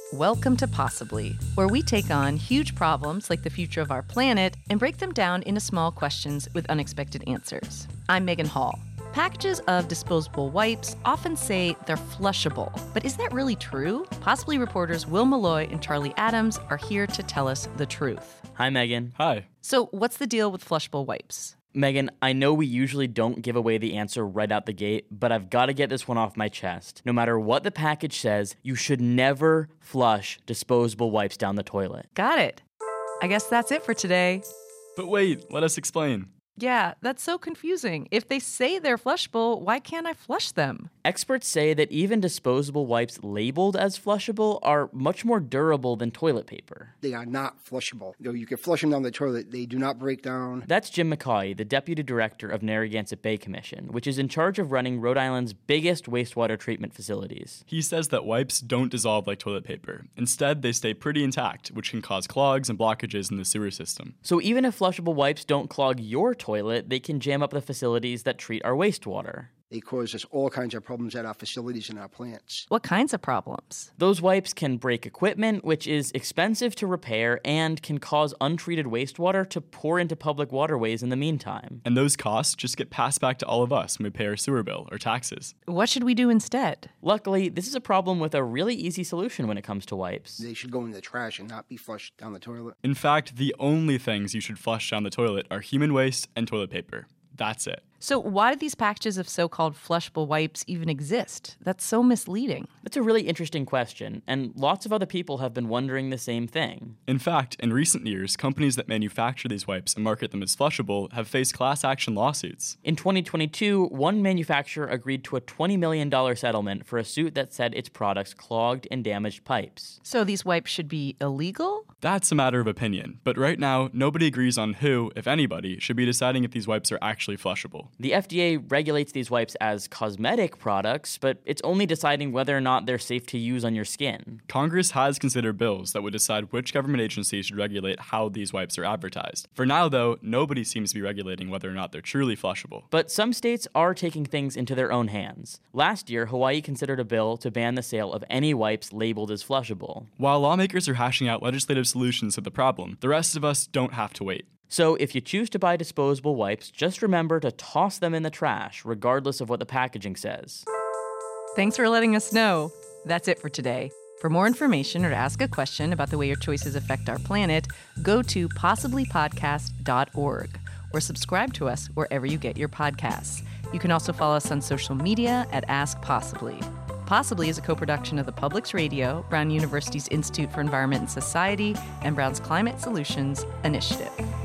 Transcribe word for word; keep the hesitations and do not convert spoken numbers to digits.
Welcome to Possibly, where we take on huge problems like the future of our planet and break them down into small questions with unexpected answers. I'm Megan Hall. Packages of disposable wipes often say they're flushable, but is that really true? Possibly reporters Will Malloy and Charlie Adams are here to tell us the truth. Hi, Megan. Hi. So what's the deal with flushable wipes? Megan, I know we usually don't give away the answer right out the gate, but I've got to get this one off my chest. No matter what the package says, you should never flush disposable wipes down the toilet. Got it. I guess that's it for today. But wait, let us explain. Yeah, that's so confusing. If they say they're flushable, why can't I flush them? Experts say that even disposable wipes labeled as flushable are much more durable than toilet paper. They are not flushable. You know, you can flush them down the toilet. They do not break down. That's Jim McCaughey, the deputy director of Narragansett Bay Commission, which is in charge of running Rhode Island's biggest wastewater treatment facilities. He says that wipes don't dissolve like toilet paper. Instead, they stay pretty intact, which can cause clogs and blockages in the sewer system. So even if flushable wipes don't clog your toilet, they can jam up the facilities that treat our wastewater. They cause us all kinds of problems at our facilities and our plants. What kinds of problems? Those wipes can break equipment, which is expensive to repair and can cause untreated wastewater to pour into public waterways in the meantime. And those costs just get passed back to all of us when we pay our sewer bill or taxes. What should we do instead? Luckily, this is a problem with a really easy solution when it comes to wipes. They should go in the trash and not be flushed down the toilet. In fact, the only things you should flush down the toilet are human waste and toilet paper. That's it. So why do these packages of so-called flushable wipes even exist? That's so misleading. That's a really interesting question, and lots of other people have been wondering the same thing. In fact, in recent years, companies that manufacture these wipes and market them as flushable have faced class action lawsuits. In twenty twenty-two, one manufacturer agreed to a twenty million dollars settlement for a suit that said its products clogged and damaged pipes. So these wipes should be illegal? That's a matter of opinion, but right now, nobody agrees on who, if anybody, should be deciding if these wipes are actually flushable. The F D A regulates these wipes as cosmetic products, but it's only deciding whether or not they're safe to use on your skin. Congress has considered bills that would decide which government agency should regulate how these wipes are advertised. For now, though, nobody seems to be regulating whether or not they're truly flushable. But some states are taking things into their own hands. Last year, Hawaii considered a bill to ban the sale of any wipes labeled as flushable. While lawmakers are hashing out legislative solutions to the problem, the rest of us don't have to wait. So if you choose to buy disposable wipes, just remember to toss them in the trash, regardless of what the packaging says. Thanks for letting us know. That's it for today. For more information or to ask a question about the way your choices affect our planet, go to possibly podcast dot org or subscribe to us wherever you get your podcasts. You can also follow us on social media at Ask Possibly. Possibly is a co-production of the Publix Radio, Brown University's Institute for Environment and Society, and Brown's Climate Solutions Initiative.